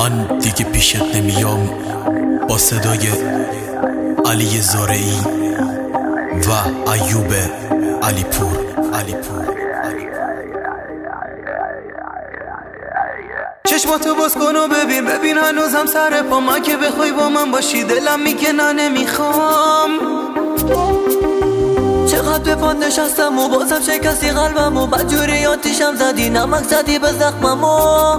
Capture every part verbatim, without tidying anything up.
من دیگه پیشت نمیام با صدای علی زارعی و ایوب علیپور علیپور چشماتو باز کن و ببین ببین هنوزم سر پا من که بخوای با من باشی دلم میگه نه نمیخوام. چقدر به پاد نشستم و بازم شکستی قلبم و بدجوری آتیشم زدی نمک زدی به زخمم و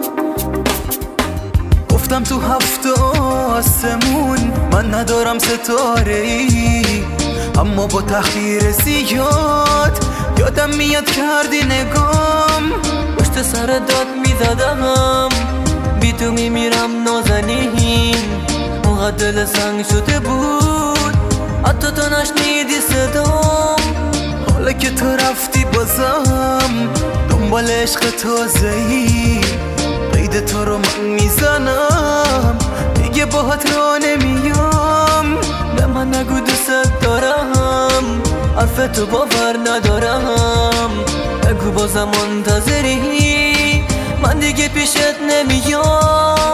گفتم تو هفت آسمون من ندارم ستاره ای، اما با تخییر زیاد یادم میاد کردی نگام پشت سر داد میزدم بی تو میمیرم نازنین، اونقدر دل سنگ شده بود حتی تو نشنیدی صدام. حالا که تو رفتی بازم دنبال عشق تازه‌ای، قید تو رو من میزنم دیگه باهات را نمیام. به من نگو دوست دارم حرف تو باور ندارم، نگو بازم منتظری من دیگه پیشت نمیام.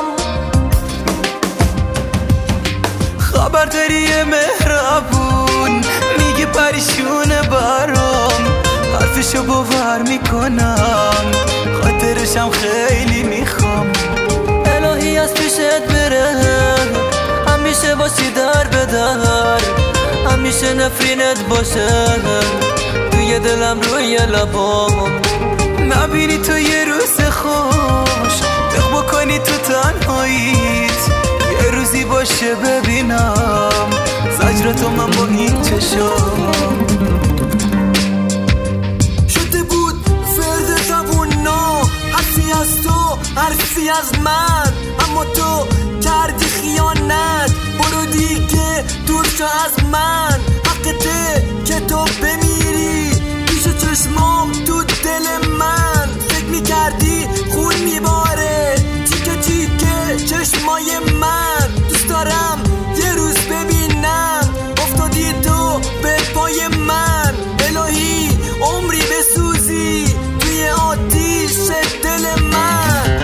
خبر داری مهربون میگه پریشونه برام، حرفشو باور میکنم خاطرشم خیلی میخوام. الهی از پیشت بره همیشه باشی در به در، همیشه نفرینت باشه توی دلم روی لبام. نبینی تو یه روز خوش دق بکنی تو تنهاییت، یه روزی باشه ببینم زجرتو من با این چشام. شده بود فرد زبونا حرفی از تو حرفی از من، اما تو کردی خیانت برو دیگه دور شو از من. حقته که تو بمیری پیش چشمام تو دل من، فکر میکردی خون میباره تیکه تیکه چشمای من. دوست دارم یه روز ببینم افتادی تو به پای من، الهی عمری بسوزی توی آتیش دل من.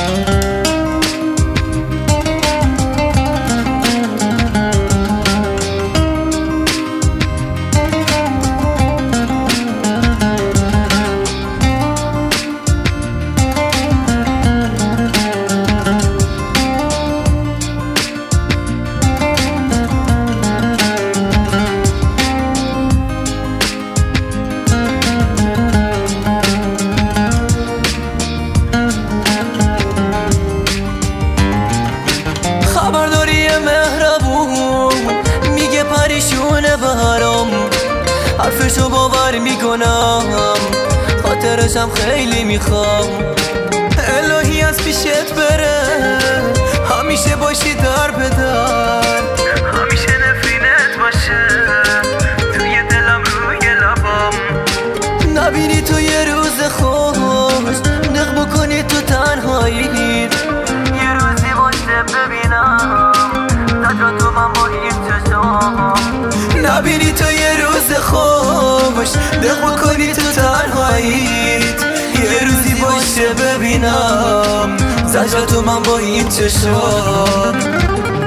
خبرداری مهربون میگه پریشونه برام، حرفشو باور میکنم خاطرشم خیلی میخوام. الهی از پیشت بره همیشه باشی در به در، همیشه نفرینت باشه توی دلم روی لبام. نبینی تو یه روز خوش نق بکنی تو تنهاییت، یه روزی باشه ببینم زجرتو من با این چشام. نبینی تو یه روز خوش نق بکنی تو تنهاییت، یه روزی باشه ببینم زجرتو من با این چشام.